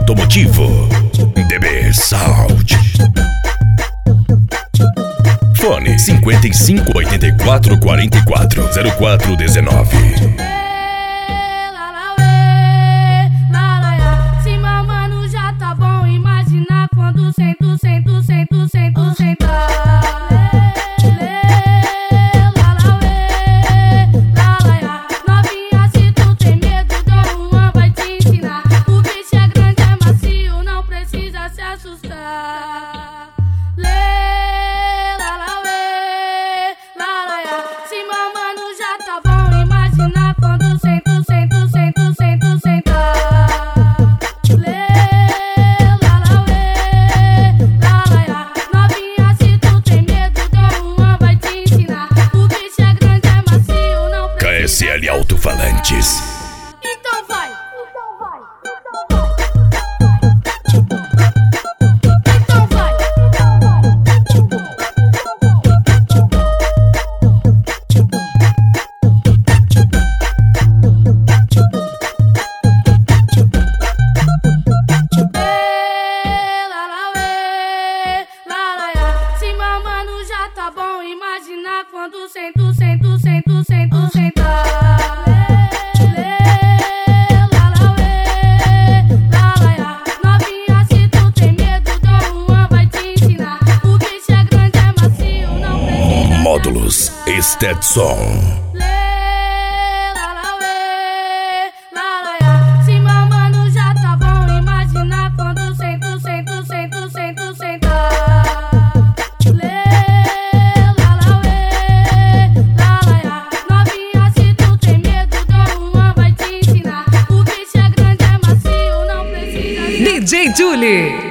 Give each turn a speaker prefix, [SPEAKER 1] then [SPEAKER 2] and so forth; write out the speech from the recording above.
[SPEAKER 1] automotivo. DB Sound. Fone 5584 44 0419.
[SPEAKER 2] Se mamando já tá bom, imagina quando sento, sento, sento, sento, sentar. Novinha, se tu tem medo, Dom Juan vai te ensinar. O bicho é grande, é macio, não precisa se assustar. Se mamando já tá bom, imagina quando sento, sento, sento, sento, sentar. Novinha, se tu tem medo, Dom Juan vai te ensinar. O bicho é grande, é macio, não precisa.
[SPEAKER 1] KSL Alto-Falantes.
[SPEAKER 2] Então vai. Se mamando já tá bom, imagina quando sento, sento, sento, sento, sentar. Novinha, se tu tem medo, Dom Juan vai te ensinar. O bicho é grande, é macio, não precisa.
[SPEAKER 1] Módulos Stetson.
[SPEAKER 2] Se mamando já tá bom, imagina quando sento, sento, sento, sento, sentar. Novinha, se tu tem medo, Dom Juan vai te ensinar. O bicho é grande, é macio, não precisa.
[SPEAKER 3] DJ Julie.